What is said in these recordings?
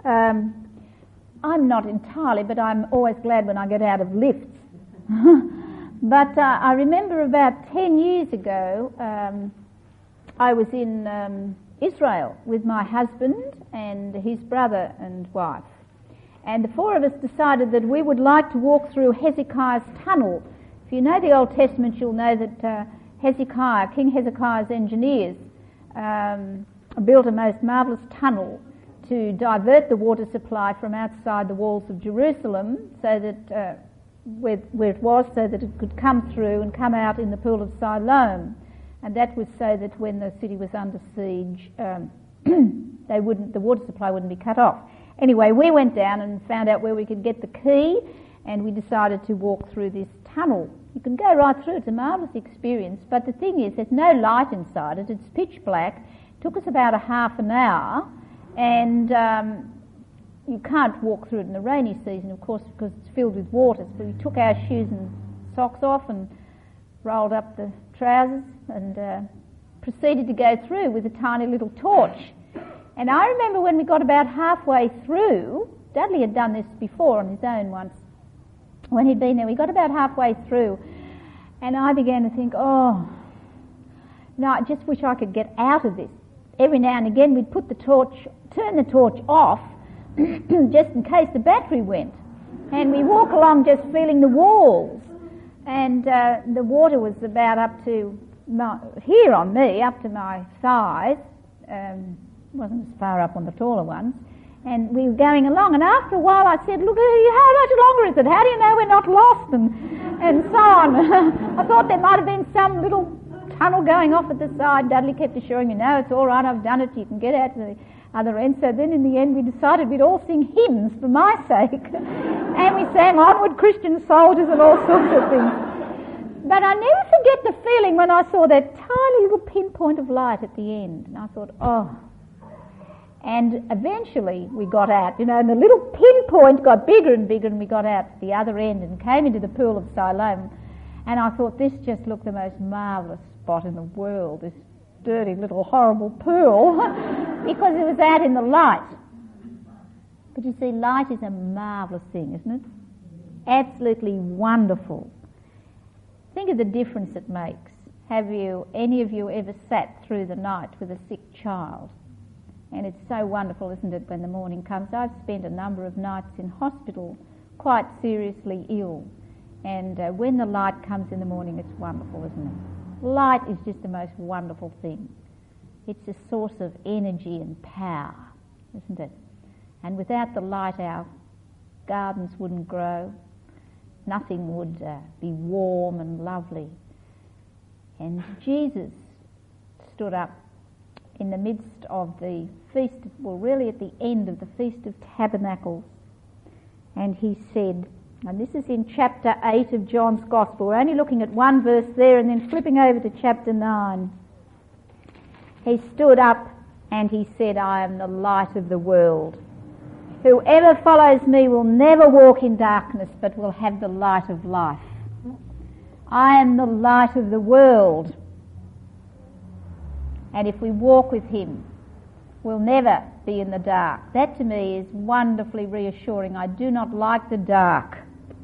I'm not entirely, but I'm always glad when I get out of lifts. But I remember about 10 years ago, I was in Israel with my husband and his brother and wife. And the four of us decided that we would like to walk through Hezekiah's tunnel. If you know the Old Testament, you'll know that Hezekiah, King Hezekiah's engineers, built a most marvellous tunnel to divert the water supply from outside the walls of Jerusalem so that where it was, so that it could come through and come out in the pool of Siloam. And that was so that when the city was under siege, the water supply wouldn't be cut off. Anyway, we went down and found out where we could get the key, and we decided to walk through this tunnel. You can go right through. It's a marvellous experience, but the thing is, there's no light inside it. It's pitch black. It took us about a half an hour, and you can't walk through it in the rainy season, of course, because it's filled with water. So we took our shoes and socks off and rolled up the trousers and proceeded to go through with a tiny little torch. And I remember when we got about halfway through, Dudley had done this before on his own once, when he'd been there, we got about halfway through, and I began to think, oh, no, I just wish I could get out of this. Every now and again we'd turn the torch off, just in case the battery went. And we walk along just feeling the walls. And the water was about up to here on me, up to my thighs. Wasn't as far up on the taller ones. And we were going along, and after a while I said, look, how much longer is it? How do you know we're not lost? And so on. I thought there might have been some little tunnel going off at the side. Dudley kept assuring me, no, it's all right, I've done it, you can get out to the other end. So then in the end we decided we'd all sing hymns for my sake. And we sang Onward Christian Soldiers and all sorts of things. But I never forget the feeling when I saw that tiny little pinpoint of light at the end. And I thought, oh. And eventually we got out, and the little pinpoint got bigger and bigger, and we got out to the other end and came into the pool of Siloam. And I thought, this just looked the most marvellous spot in the world, this dirty little horrible pool, because it was out in the light. But you see, light is a marvellous thing, isn't it? Absolutely wonderful. Think of the difference it makes. Have any of you ever sat through the night with a sick child? And it's so wonderful, isn't it, when the morning comes. I've spent a number of nights in hospital, quite seriously ill. And when the light comes in the morning, it's wonderful, isn't it? Light is just the most wonderful thing. It's a source of energy and power, isn't it? And without the light, our gardens wouldn't grow. Nothing would be warm and lovely. And Jesus stood up in the midst of the feast, really at the end of the Feast of Tabernacles, and he said, and this is in chapter 8 of John's Gospel, we're only looking at one verse there and then flipping over to chapter 9. He stood up and he said, I am the light of the world. Whoever follows me will never walk in darkness, but will have the light of life. I am the light of the world. And if we walk with him, we'll never be in the dark. That to me is wonderfully reassuring. I do not like the dark,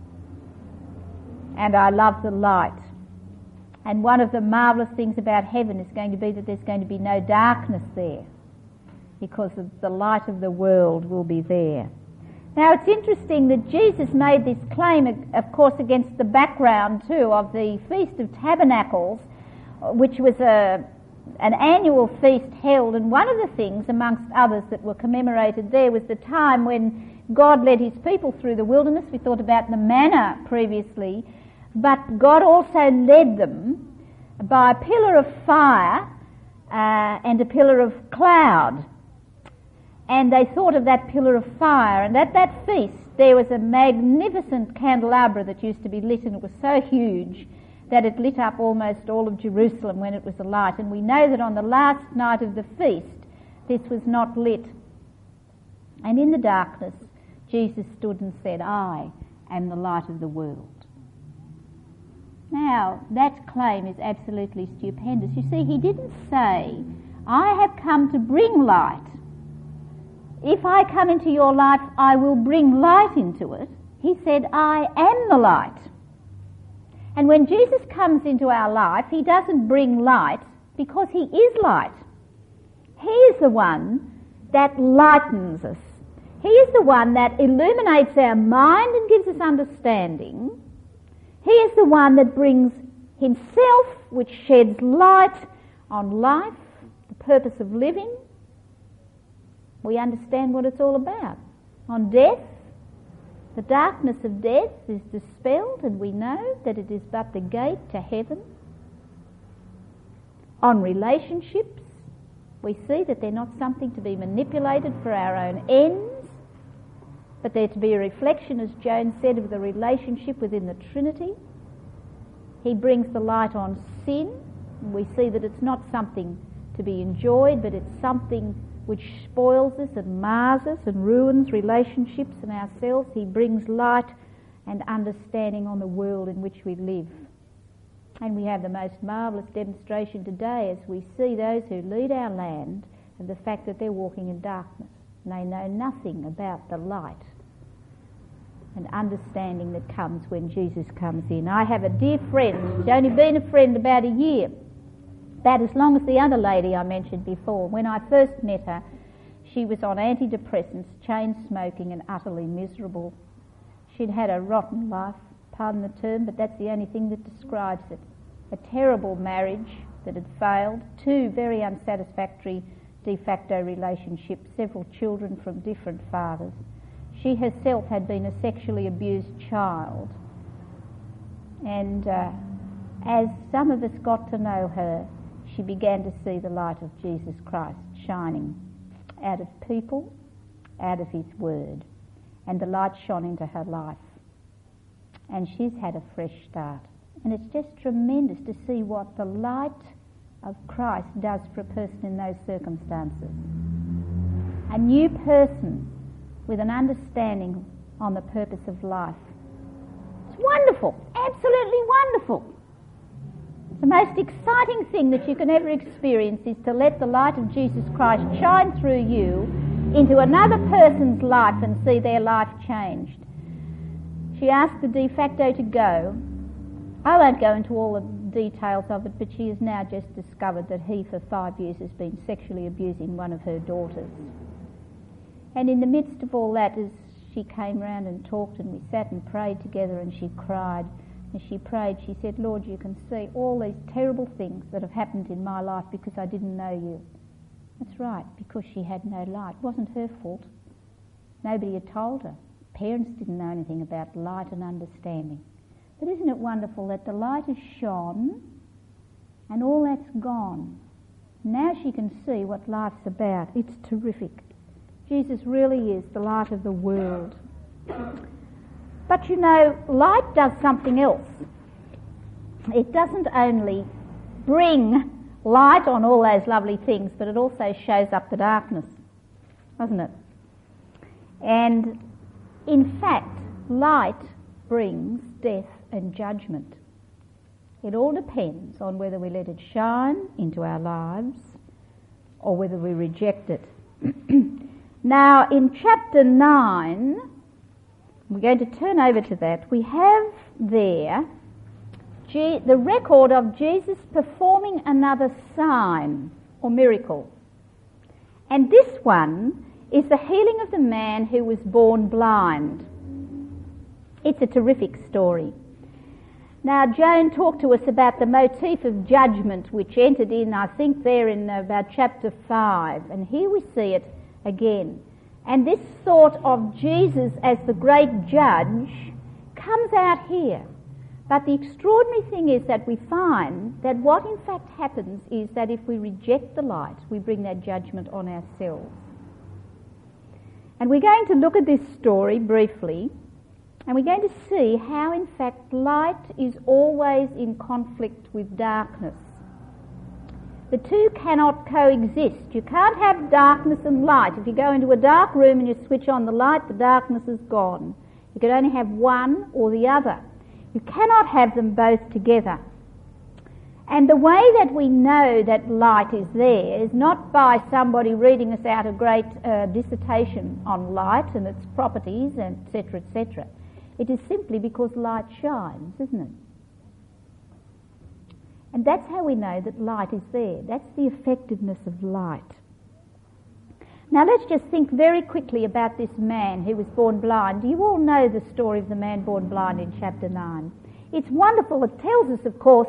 and I love the light. And one of the marvellous things about heaven is going to be that there's going to be no darkness there, because the light of the world will be there. Now it's interesting that Jesus made this claim, of course, against the background too of the Feast of Tabernacles, which was an annual feast held, and one of the things, amongst others, that were commemorated there was the time when God led his people through the wilderness. We thought about the manna previously, but God also led them by a pillar of fire and a pillar of cloud. And they thought of that pillar of fire, and at that feast there was a magnificent candelabra that used to be lit, and it was so huge that it lit up almost all of Jerusalem when it was alight. And we know that on the last night of the feast, this was not lit. And in the darkness, Jesus stood and said, I am the light of the world. Now, that claim is absolutely stupendous. You see, he didn't say, I have come to bring light if I come into your life, I will bring light into it. He said, I am the light. And when Jesus comes into our life, he doesn't bring light because he is light. He is the one that lightens us. He is the one that illuminates our mind and gives us understanding. He is the one that brings himself, which sheds light on life, the purpose of living. We understand what it's all about. On death, the darkness of death is dispelled, and we know that it is but the gate to heaven. On relationships, we see that they're not something to be manipulated for our own ends, but they're to be a reflection, as Joan said, of the relationship within the Trinity. He brings the light on sin. We see that it's not something to be enjoyed, but it's something which spoils us and mars us and ruins relationships and ourselves. He brings light and understanding on the world in which we live. And we have the most marvellous demonstration today as we see those who lead our land of the fact that they're walking in darkness and they know nothing about the light and understanding that comes when Jesus comes in. I have a dear friend, she's only been a friend about a year, about as long as the other lady I mentioned before. When I first met her, she was on antidepressants, chain smoking and utterly miserable. She'd had a rotten life, pardon the term, but that's the only thing that describes it. A terrible marriage that had failed, 2 very unsatisfactory de facto relationships, several children from different fathers. She herself had been a sexually abused child. And as some of us got to know her, she began to see the light of Jesus Christ shining out of people, out of his word. And the light shone into her life. And she's had a fresh start. And it's just tremendous to see what the light of Christ does for a person in those circumstances. A new person with an understanding on the purpose of life. It's wonderful, absolutely wonderful. The most exciting thing that you can ever experience is to let the light of Jesus Christ shine through you into another person's life and see their life changed. She asked the de facto to go. I won't go into all the details of it, but she has now just discovered that he for 5 years has been sexually abusing one of her daughters. And in the midst of all that, as she came round and talked and we sat and prayed together, and she cried. As she prayed, she said, Lord, you can see all these terrible things that have happened in my life because I didn't know you. That's right, because she had no light. It wasn't her fault. Nobody had told her. Parents didn't know anything about light and understanding. But isn't it wonderful that the light has shone and all that's gone? Now she can see what life's about. It's terrific. Jesus really is the light of the world. But you know, light does something else. It doesn't only bring light on all those lovely things, but it also shows up the darkness, doesn't it? And in fact, light brings death and judgment. It all depends on whether we let it shine into our lives or whether we reject it. Now, in chapter 9, we're going to turn over to that. We have there the record of Jesus performing another sign or miracle. And this one is the healing of the man who was born blind. It's a terrific story. Now, Joan talked to us about the motif of judgment, which entered in, I think, there in about chapter 5. And here we see it again. And this thought of Jesus as the great judge comes out here. But the extraordinary thing is that we find that what in fact happens is that if we reject the light, we bring that judgment on ourselves. And we're going to look at this story briefly, and we're going to see how in fact light is always in conflict with darkness. The two cannot coexist. You can't have darkness and light. If you go into a dark room and you switch on the light, the darkness is gone. You can only have one or the other. You cannot have them both together. And the way that we know that light is there is not by somebody reading us out a great dissertation on light and its properties, etc., etc. It is simply because light shines, isn't it? And that's how we know that light is there. That's the effectiveness of light. Now let's just think very quickly about this man who was born blind. You all know the story of the man born blind in chapter 9. It's wonderful. It tells us, of course,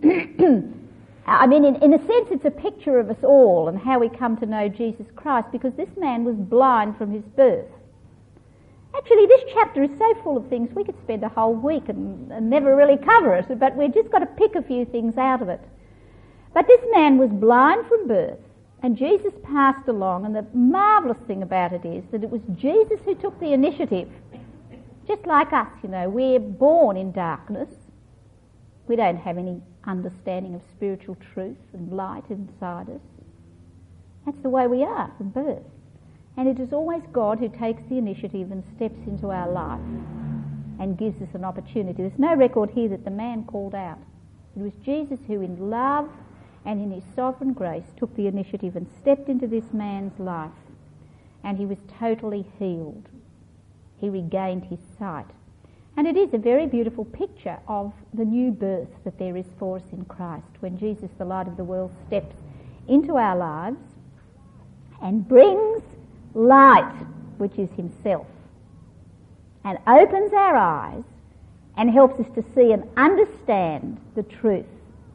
I mean, in a sense, it's a picture of us all and how we come to know Jesus Christ, because this man was blind from his birth. Actually, this chapter is so full of things, we could spend a whole week and never really cover it, but we've just got to pick a few things out of it. But this man was blind from birth, and Jesus passed along, and the marvellous thing about it is that it was Jesus who took the initiative. Just like us, you know, we're born in darkness. We don't have any understanding of spiritual truth and light inside us. That's the way we are from birth. And it is always God who takes the initiative and steps into our life and gives us an opportunity. There's no record here that the man called out. It was Jesus who, in love and in his sovereign grace, took the initiative and stepped into this man's life. And he was totally healed. He regained his sight. And it is a very beautiful picture of the new birth that there is for us in Christ, when Jesus, the light of the world, steps into our lives and brings light, which is himself, and opens our eyes and helps us to see and understand the truth.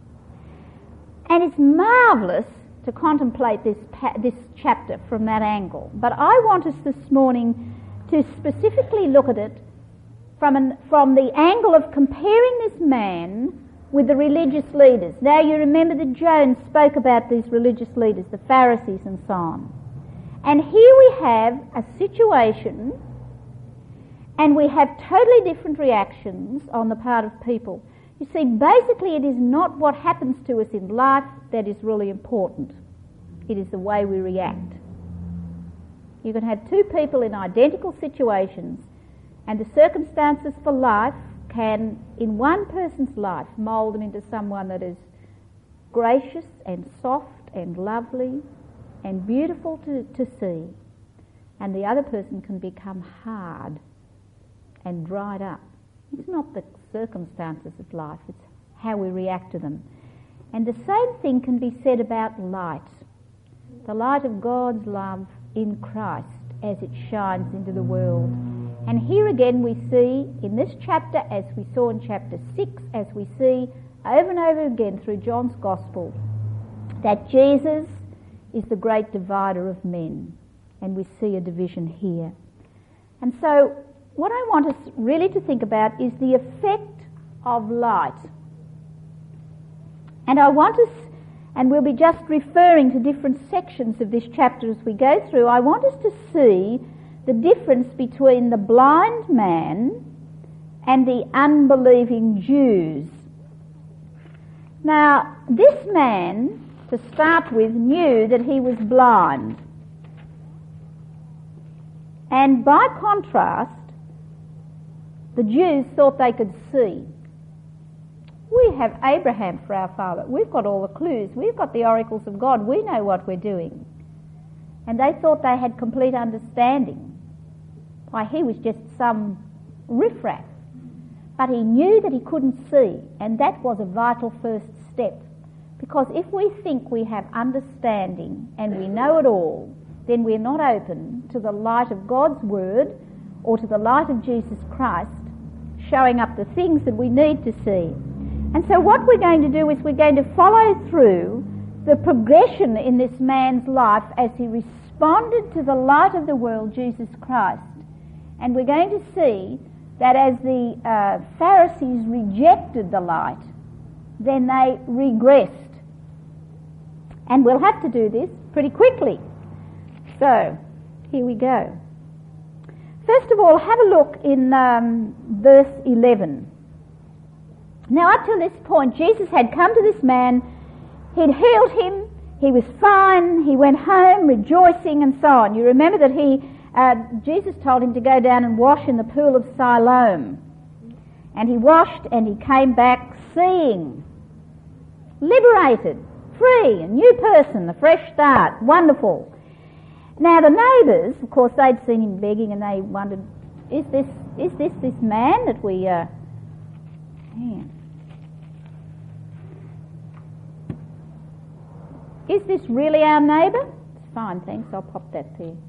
And it's marvellous to contemplate this chapter from that angle. But I want us this morning to specifically look at it from the angle of comparing this man with the religious leaders. Now you remember that Jones spoke about these religious leaders, the Pharisees and so on. And here we have a situation, and we have totally different reactions on the part of people. You see, basically it is not what happens to us in life that is really important. It is the way we react. You can have two people in identical situations, and the circumstances for life can, in one person's life, mould them into someone that is gracious and soft and lovely and beautiful to see. And the other person can become hard and dried up. It's not the circumstances of life, it's how we react to them. And the same thing can be said about light. The light of God's love in Christ as it shines into the world. And here again we see in this chapter, as we saw in chapter 6, as we see over and over again through John's Gospel, that Jesus is the great divider of men. And we see a division here. And so what I want us really to think about is the effect of light. And I want us, and we'll be just referring to different sections of this chapter as we go through, I want us to see the difference between the blind man and the unbelieving Jews. Now, this man, to start with, knew that he was blind. And by contrast, the Jews thought they could see. We have Abraham for our father. We've got all the clues. We've got the oracles of God. We know what we're doing. And they thought they had complete understanding. Why, he was just some riffraff. But he knew that he couldn't see, and that was a vital first step. Because if we think we have understanding and we know it all, then we're not open to the light of God's Word or to the light of Jesus Christ showing up the things that we need to see. And so what we're going to do is we're going to follow through the progression in this man's life as he responded to the light of the world, Jesus Christ. And we're going to see that as the Pharisees rejected the light, then they regressed. And we'll have to do this pretty quickly. So, here we go. First of all, have a look in verse 11. Now, up to this point, Jesus had come to this man, he'd healed him, he was fine, he went home rejoicing and so on. You remember that Jesus told him to go down and wash in the pool of Siloam. And he washed and he came back seeing. liberated, free, a new person, a fresh start, wonderful. Now the neighbours, of course, they'd seen him begging and they wondered, is this man that we... Is this really our neighbour? It's fine, thanks, I'll pop that there.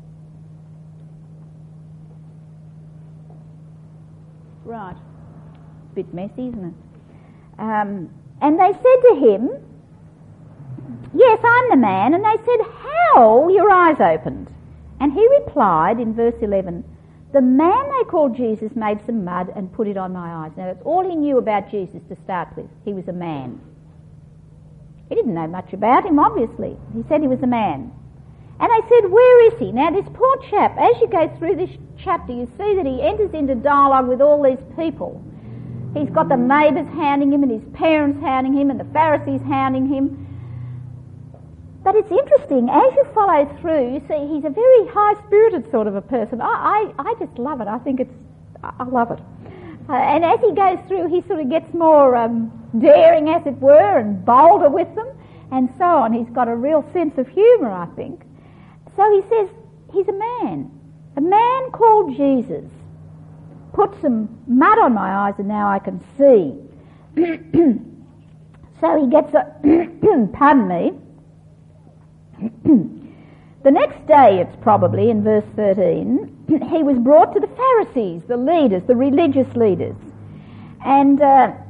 Right. Bit messy, isn't it? And they said to him, yes, I'm the man. And they said, how? Your eyes opened. And he replied in verse 11, the man they called Jesus made some mud and put it on my eyes. Now that's all he knew about Jesus to start with. He was a man. He didn't know much about him, obviously. He said he was a man. And they said, where is he? Now this poor chap, as you go through this chapter, you see that he enters into dialogue with all these people. He's got the neighbours hounding him and his parents hounding him and the Pharisees hounding him. But it's interesting, as you follow through, you see he's a very high-spirited sort of a person. I just love it. I love it. And as he goes through, he sort of gets more daring, as it were, and bolder with them, and so on. He's got a real sense of humour, I think. So he says, he's a man called Jesus. Put some mud on my eyes and now I can see. So he gets pardon me. The next day, it's probably in verse 13, he was brought to the Pharisees, the leaders, the religious leaders. And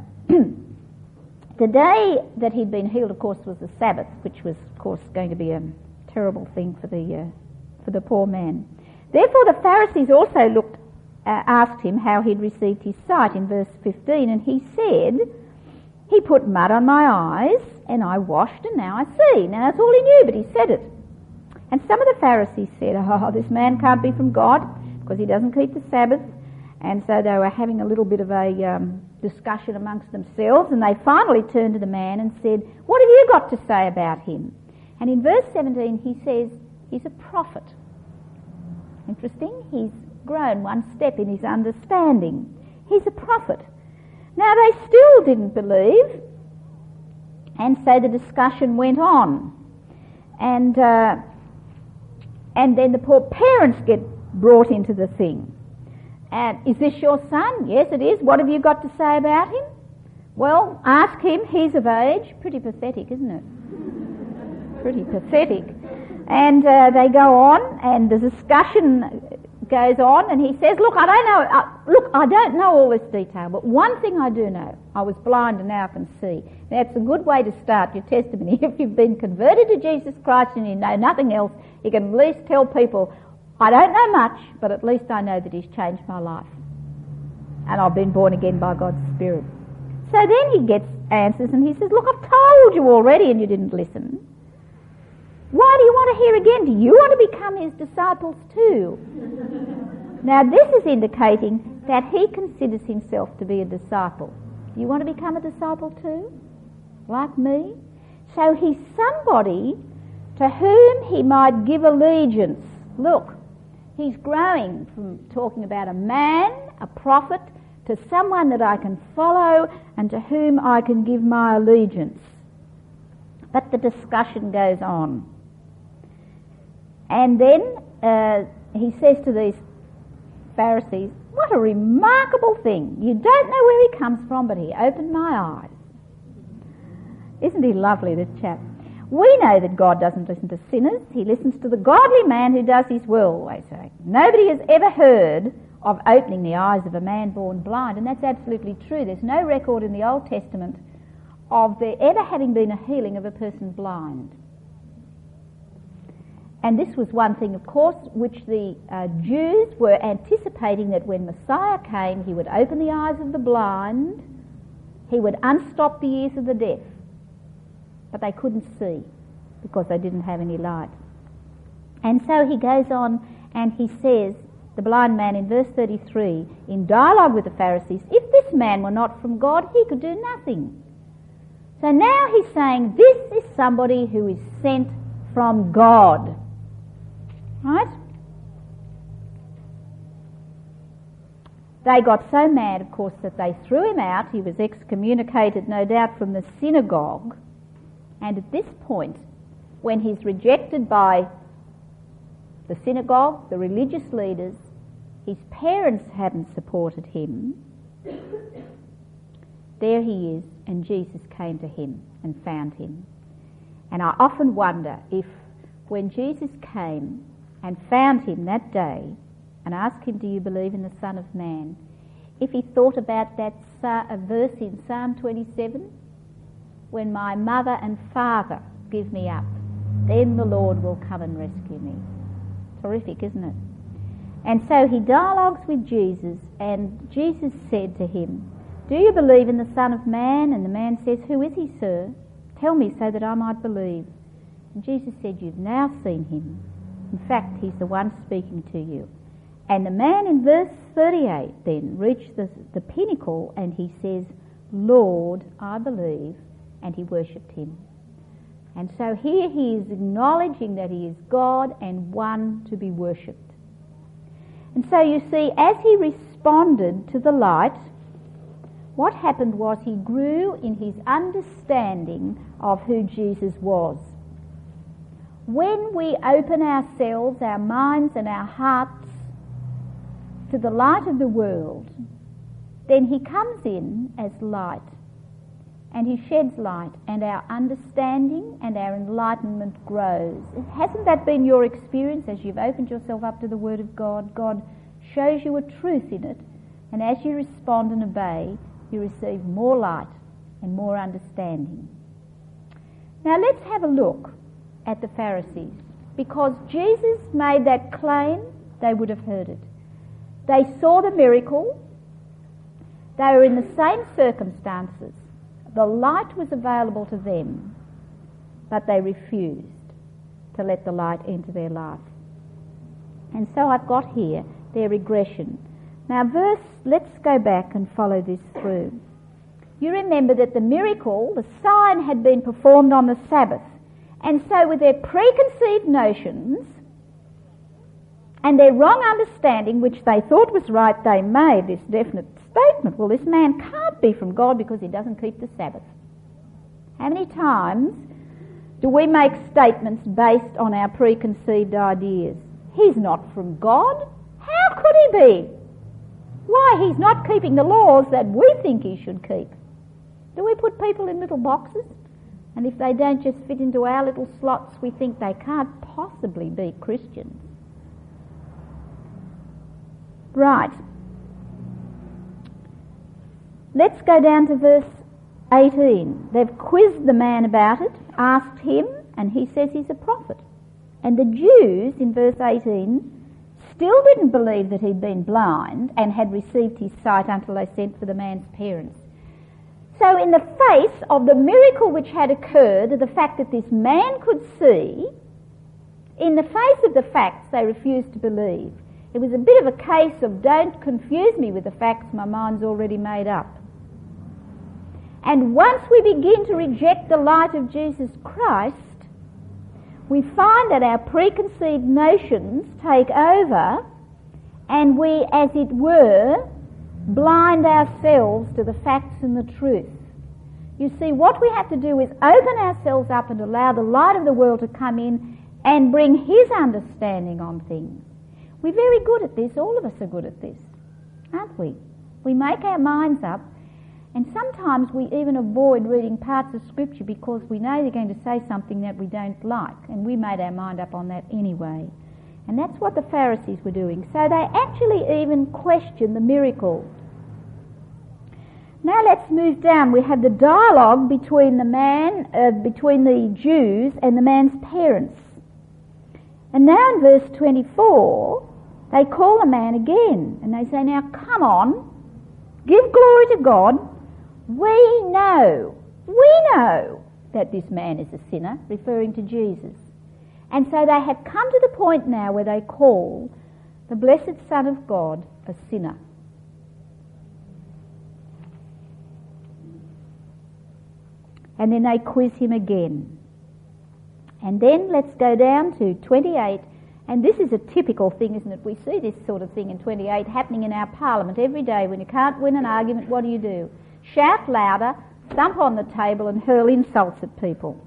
the day that he'd been healed, of course, was the Sabbath, which was, of course, going to be a terrible thing for the poor man. Therefore the Pharisees also asked him how he'd received his sight in verse 15, and he said, he put mud on my eyes and I washed and now I see. Now that's all he knew, but he said it. And some of the Pharisees said, oh, this man can't be from God because he doesn't keep the Sabbath. And so they were having a little bit of a discussion amongst themselves, and they finally turned to the man and said, what have you got to say about him? And in verse 17 he says, he's a prophet. Interesting, he's grown one step in his understanding. He's a prophet. Now they still didn't believe, and so the discussion went on. And then the poor parents get brought into the thing. And is this your son? Yes, it is. What have you got to say about him? Well, ask him. He's of age. Pretty pathetic, isn't it? Pretty pathetic. And they go on, and the discussion goes on, and he says, look, I don't know all this detail, but one thing I do know. I was blind and now I can see. Now, it's a good way to start your testimony. If you've been converted to Jesus Christ and you know nothing else, you can at least tell people, I don't know much, but at least I know that he's changed my life. And I've been born again by God's Spirit. So then he gets answers and he says, look, I've told you already and you didn't listen. Why do you want to hear again? Do you want to become his disciples too? Now this is indicating that he considers himself to be a disciple. Do you want to become a disciple too? Like me? So he's somebody to whom he might give allegiance. Look, he's growing from talking about a man, a prophet, to someone that I can follow and to whom I can give my allegiance. But the discussion goes on. And then he says to these Pharisees, what a remarkable thing. You don't know where he comes from, but he opened my eyes. Isn't he lovely, this chap? We know that God doesn't listen to sinners. He listens to the godly man who does his will, they say. Nobody has ever heard of opening the eyes of a man born blind, and that's absolutely true. There's no record in the Old Testament of there ever having been a healing of a person blind. And this was one thing, of course, which the Jews were anticipating, that when Messiah came, he would open the eyes of the blind, he would unstop the ears of the deaf. But they couldn't see because they didn't have any light. And so he goes on and he says, the blind man in verse 33, in dialogue with the Pharisees, if this man were not from God, he could do nothing. So now he's saying this is somebody who is sent from God. Right? They got so mad, of course, that they threw him out. He was excommunicated, no doubt, from the synagogue. And at this point, when he's rejected by the synagogue, the religious leaders, his parents haven't supported him, there he is, and Jesus came to him and found him. And I often wonder if when Jesus came and found him that day and asked him, do you believe in the Son of Man, if he thought about that verse in Psalm 27, when my mother and father give me up, then the Lord will come and rescue me. Terrific, isn't it? And so he dialogues with Jesus, and Jesus said to him, do you believe in the Son of Man? And the man says, who is he, sir? Tell me so that I might believe. And Jesus said, you've now seen him. In fact, he's the one speaking to you. And the man in verse 38 then reached the pinnacle, and he says, Lord, I believe, and he worshipped him. And so here he is acknowledging that he is God and one to be worshipped. And so you see, as he responded to the light, what happened was he grew in his understanding of who Jesus was. When we open ourselves, our minds and our hearts to the light of the world, then he comes in as light, and he sheds light, and our understanding and our enlightenment grows. Hasn't that been your experience as you've opened yourself up to the Word of God? God shows you a truth in it, and as you respond and obey, you receive more light and more understanding. Now let's have a look at the Pharisees, because Jesus made that claim, they would have heard it. They saw the miracle, they were in the same circumstances, the light was available to them, but they refused to let the light enter their life. And so I've got here their regression. Now let's go back and follow this through. You remember that the miracle, the sign, had been performed on the Sabbath. And so with their preconceived notions and their wrong understanding, which they thought was right, they made this definite statement. Well, this man can't be from God because he doesn't keep the Sabbath. How many times do we make statements based on our preconceived ideas? He's not from God. How could he be? Why, he's not keeping the laws that we think he should keep. Do we put people in little boxes? And if they don't just fit into our little slots, we think they can't possibly be Christians. Right. Let's go down to verse 18. They've quizzed the man about it, asked him, and he says he's a prophet. And the Jews, in verse 18, still didn't believe that he'd been blind and had received his sight until they sent for the man's parents. So in the face of the miracle which had occurred, the fact that this man could see, in the face of the facts, they refused to believe. It was a bit of a case of, don't confuse me with the facts, my mind's already made up. And once we begin to reject the light of Jesus Christ, we find that our preconceived notions take over, and we, as it were, blind ourselves to the facts and the truth. You see, what we have to do is open ourselves up and allow the light of the world to come in and bring his understanding on things. We're very good at this. All of us are good at this, aren't we? We make our minds up, and sometimes we even avoid reading parts of Scripture because we know they're going to say something that we don't like, and we made our mind up on that anyway. And that's what the Pharisees were doing. So they actually even questioned the miracle. Now let's move down. We have the dialogue between between the Jews and the man's parents. And now in verse 24, they call the man again, and they say, now come on, give glory to God. We know that this man is a sinner, referring to Jesus. And so they have come to the point now where they call the blessed Son of God a sinner. And then they quiz him again. And then let's go down to 28. And this is a typical thing, isn't it? We see this sort of thing in 28 happening in our parliament every day. When you can't win an argument, what do? Shout louder, thump on the table and hurl insults at people.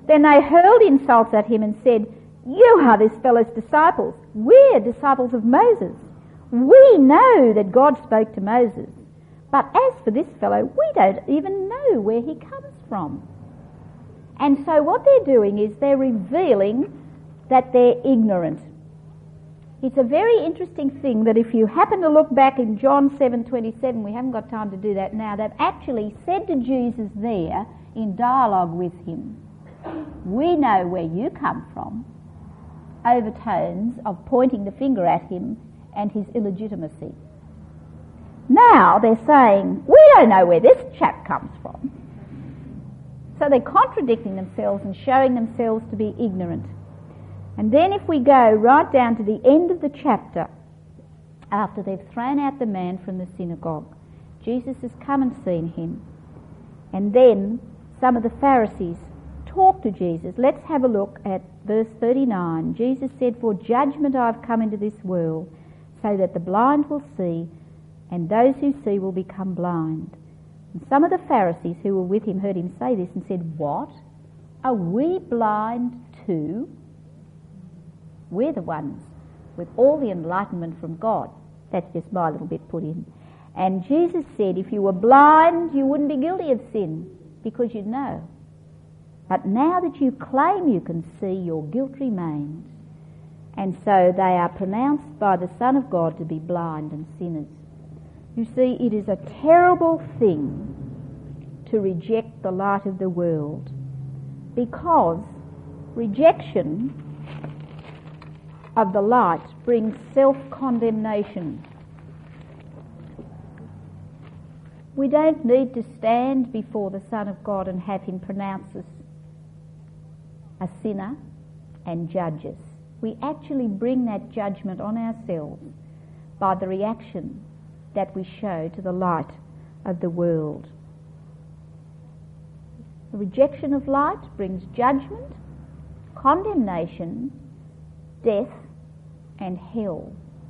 Then they hurled insults at him and said, "You are this fellow's disciples. We're disciples of Moses. We know that God spoke to Moses. But as for this fellow, we don't even know where he comes from." And so what they're doing is they're revealing that they're ignorant. It's a very interesting thing that if you happen to look back in John 7:27, we haven't got time to do that now, they've actually said to Jesus there in dialogue with him, "We know where you come from," overtones of pointing the finger at him and his illegitimacy. Now they're saying, "We don't know where this chap comes from." So they're contradicting themselves and showing themselves to be ignorant. And then if we go right down to the end of the chapter, after they've thrown out the man from the synagogue, Jesus has come and seen him. And then some of the Pharisees talk to Jesus. Let's have a look at verse 39. Jesus said, "For judgment I have come into this world, so that the blind will see, and those who see will become blind." And some of the Pharisees who were with him heard him say this and said, "What? Are we blind too? We're the ones with all the enlightenment from God." That's just my little bit put in. And Jesus said, "If you were blind, you wouldn't be guilty of sin, because you'd know. But now that you claim you can see, your guilt remains." And so they are pronounced by the Son of God to be blind and sinners. You see, it is a terrible thing to reject the light of the world, because rejection of the light brings self-condemnation. We don't need to stand before the Son of God and have him pronounce us a sinner and judge us. We actually bring that judgment on ourselves by the reaction that we show to the light of the world. The rejection of light brings judgment, condemnation, death, and hell.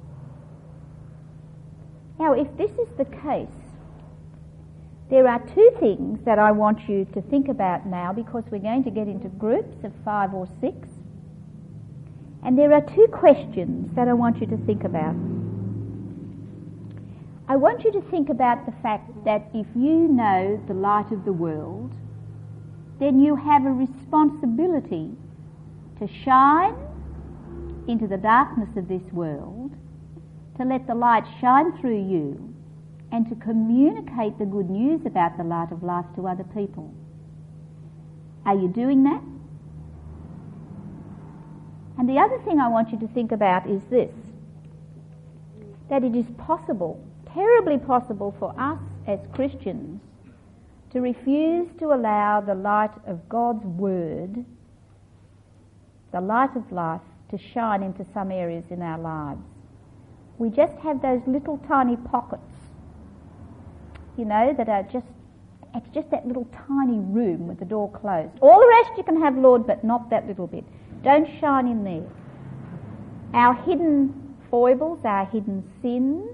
Now, if this is the case, there are two things that I want you to think about now, because we're going to get into groups of 5 or 6. And there are two questions that I want you to think about. I want you to think about the fact that if you know the light of the world, then you have a responsibility to shine into the darkness of this world, to let the light shine through you, and to communicate the good news about the light of life to other people. Are you doing that? And the other thing I want you to think about is this, that it is possible, terribly possible for us as Christians to refuse to allow the light of God's Word, the light of life, to shine into some areas in our lives. We just have those little tiny pockets, you know, that are just, it's just that little tiny room with the door closed. All the rest you can have, Lord, but not that little bit. Don't shine in there. Our hidden foibles, our hidden sins,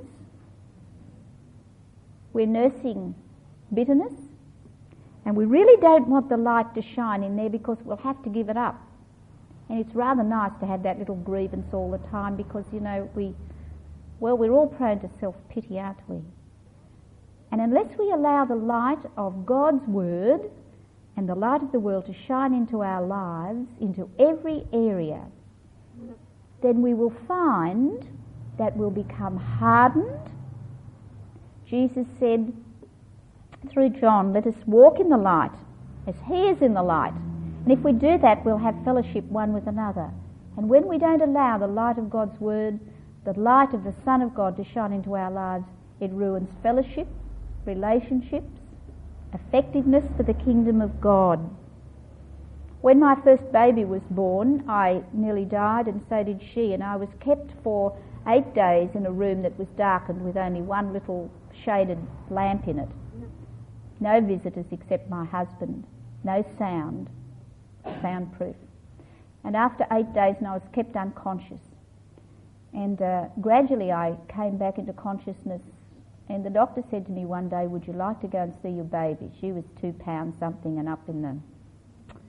we're nursing bitterness, and we really don't want the light to shine in there because we'll have to give it up. And it's rather nice to have that little grievance all the time because, you know, we're all prone to self-pity, aren't we? And unless we allow the light of God's Word and the light of the world to shine into our lives, into every area, then we will find that we'll become hardened. Jesus said through John, "Let us walk in the light as he is in the light." And if we do that, we'll have fellowship one with another. And when we don't allow the light of God's Word, the light of the Son of God to shine into our lives, it ruins fellowship, relationships, effectiveness for the kingdom of God. When my first baby was born, I nearly died, and so did she, and I was kept for 8 days in a room that was darkened with only one little shaded lamp in it. No visitors except my husband. No sound. Soundproof. And after 8 days, I was kept unconscious. And gradually I came back into consciousness, and the doctor said to me one day, "Would you like to go and see your baby?" She was 2 pounds something and up in the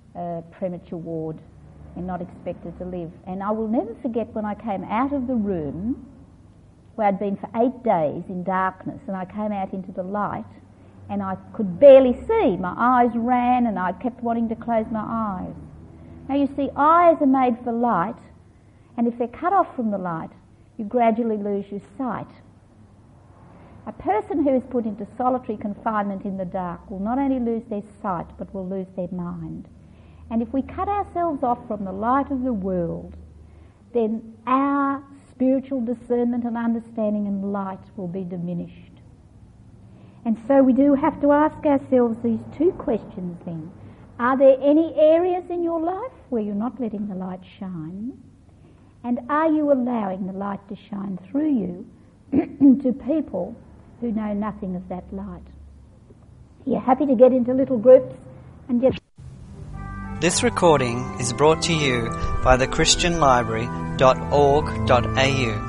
premature ward and not expected to live. And I will never forget when I came out of the room where I'd been for 8 days in darkness, and I came out into the light and I could barely see. My eyes ran and I kept wanting to close my eyes. Now you see, eyes are made for light, and if they're cut off from the light, you gradually lose your sight. A person who is put into solitary confinement in the dark will not only lose their sight, but will lose their mind. And if we cut ourselves off from the light of the world, then our spiritual discernment and understanding and light will be diminished. And so we do have to ask ourselves these two questions then. Are there any areas in your life where you're not letting the light shine? And are you allowing the light to shine through you to people who know nothing of that light? You're happy to get into little groups and get... This recording is brought to you by thechristianlibrary.org.au.